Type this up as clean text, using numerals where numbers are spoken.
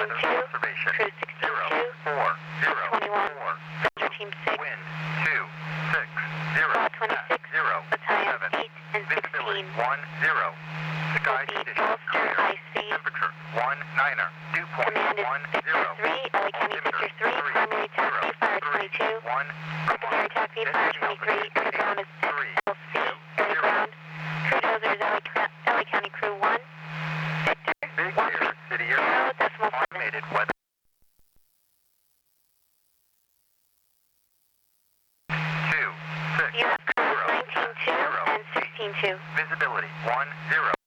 weather 16-2, observation. crew 16-2, 040 Vector Team 6, wind 260 Squad 26, Battalion 8 and 16. visibility 10. Sky Speed conditions bolster, clear. high speed. Temperature 19er. Dew point Command is 10. Victor 3, LA County Victor 3, primary taxi, fire 22, secondary taxi, fire 23, underground is LC, early ground, crew dozers, LA County crew 1, Victor, Big 1, Bear, City Air, 0.7. automated weather. 2, 6, You have crews 0, 19-2 and 16-2. visibility 10.